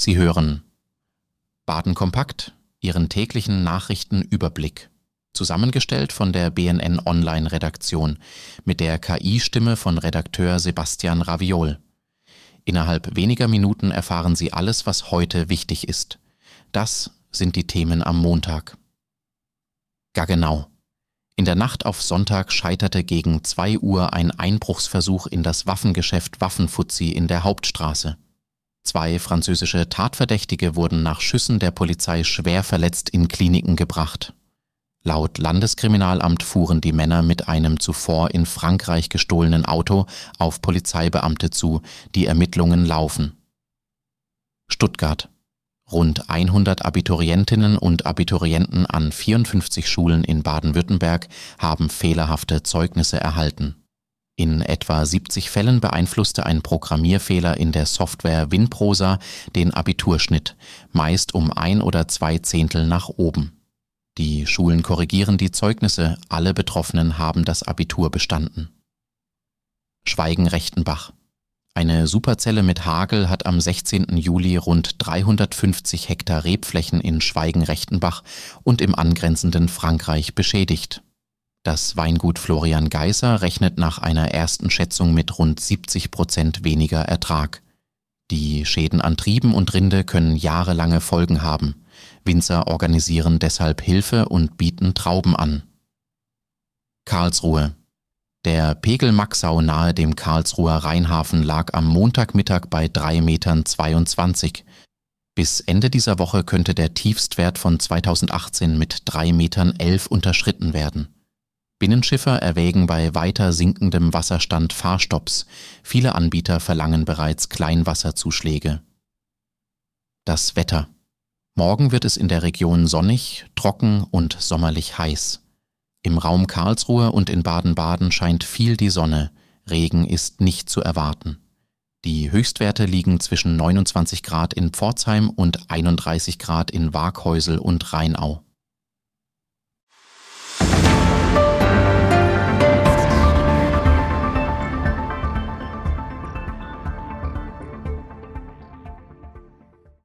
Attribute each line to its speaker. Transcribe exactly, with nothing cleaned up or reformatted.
Speaker 1: Sie hören Baden kompakt, Ihren täglichen Nachrichtenüberblick. Zusammengestellt von der B N N-Online-Redaktion mit der K I-Stimme von Redakteur Sebastian Raviol. Innerhalb weniger Minuten erfahren Sie alles, was heute wichtig ist. Das sind die Themen am Montag. Gaggenau. In der Nacht auf Sonntag scheiterte gegen zwei Uhr ein Einbruchsversuch in das Waffengeschäft Waffenfuzzi in der Hauptstraße. Zwei französische Tatverdächtige wurden nach Schüssen der Polizei schwer verletzt in Kliniken gebracht. Laut Landeskriminalamt fuhren die Männer mit einem zuvor in Frankreich gestohlenen Auto auf Polizeibeamte zu, die Ermittlungen laufen. Stuttgart. Rund hundert Abiturientinnen und Abiturienten an vierundfünfzig Schulen in Baden-Württemberg haben fehlerhafte Zeugnisse erhalten. In etwa siebzig Fällen beeinflusste ein Programmierfehler in der Software WinProsa den Abiturschnitt, meist um ein oder zwei Zehntel nach oben. Die Schulen korrigieren die Zeugnisse, alle Betroffenen haben das Abitur bestanden. Schweigen-Rechtenbach. Eine Superzelle mit Hagel hat am sechzehnten Juli rund dreihundertfünfzig Hektar Rebflächen in Schweigen-Rechtenbach und im angrenzenden Frankreich beschädigt. Das Weingut Florian Geisser rechnet nach einer ersten Schätzung mit rund siebzig Prozent weniger Ertrag. Die Schäden an Trieben und Rinde können jahrelange Folgen haben. Winzer organisieren deshalb Hilfe und bieten Trauben an. Karlsruhe. Der Pegel Maxau nahe dem Karlsruher Rheinhafen lag am Montagmittag bei drei Komma zweiundzwanzig Metern. Bis Ende dieser Woche könnte der Tiefstwert von zweitausendachtzehn mit drei Komma elf Metern unterschritten werden. Binnenschiffer erwägen bei weiter sinkendem Wasserstand Fahrstopps. Viele Anbieter verlangen bereits Kleinwasserzuschläge. Das Wetter. Morgen wird es in der Region sonnig, trocken und sommerlich heiß. Im Raum Karlsruhe und in Baden-Baden scheint viel die Sonne, Regen ist nicht zu erwarten. Die Höchstwerte liegen zwischen neunundzwanzig Grad in Pforzheim und einunddreißig Grad in Waaghäusel und Rheinau.